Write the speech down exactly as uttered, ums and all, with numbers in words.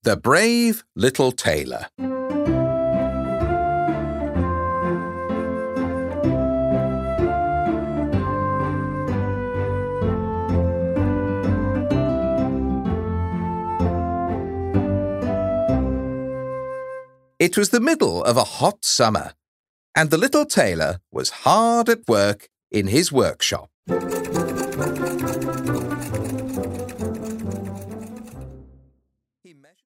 The Brave Little Tailor. It was the middle of a hot summer, and the little tailor was hard at work in his workshop.